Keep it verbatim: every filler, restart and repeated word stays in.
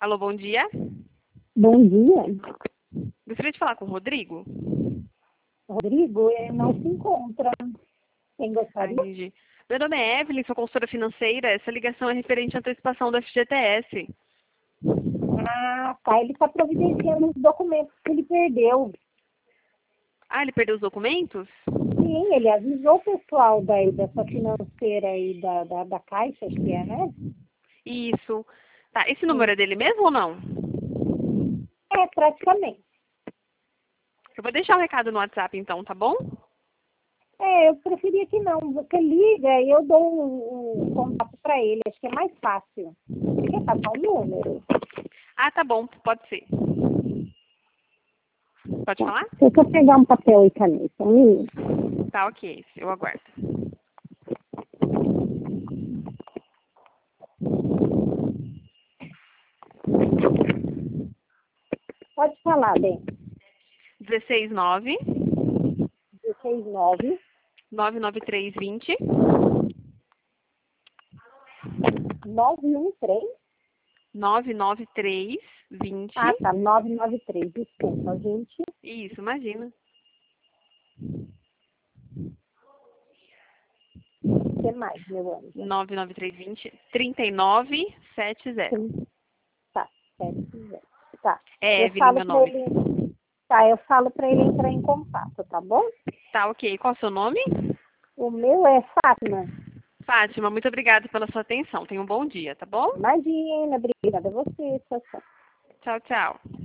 Alô, bom dia. Bom dia. Gostaria de falar com o Rodrigo? Rodrigo eh, não se encontra. Quem Ah, gostaria? entendi. Meu nome é Evelyn, sou consultora financeira. Essa ligação é referente à antecipação do F G T S. Ah, tá. Ele está providenciando os documentos que ele perdeu. Ah, ele perdeu os documentos? Sim, ele avisou o pessoal daí, dessa financeira aí da, da, da Caixa, acho que é, né? Isso. Tá, esse número Sim. é dele mesmo ou não? É, praticamente. Eu vou deixar um recado no WhatsApp então, tá bom? É, eu preferia que não. Você liga e eu dou um, um contato para ele. Acho que é mais fácil. Você quer passar o número? Ah, tá bom, pode ser. Pode Tá. falar? Deixa eu pegar um papel e caneta. Um minuto. Tá, ok, eu aguardo. Pode falar, bem. dezesseis nove, dezesseis nove nove nove três vinte, nove um três. nove nove três vinte. Ah, tá. nove nove três. Desculpa, gente. Isso, imagina. O que mais, meu anjo? nove nove três vinte, trinta e nove setenta. Sim. Tá, sete, zero. Tá. É, Eu Evelyn, falo meu pra nome. ele. Tá, eu falo pra ele entrar em contato, tá bom? Tá, ok. Qual é o seu nome? O meu é Fátima. Fátima, muito obrigada pela sua atenção. Tenha um bom dia, tá bom? Imagina, obrigada a você, tchau, tchau. Tchau, tchau.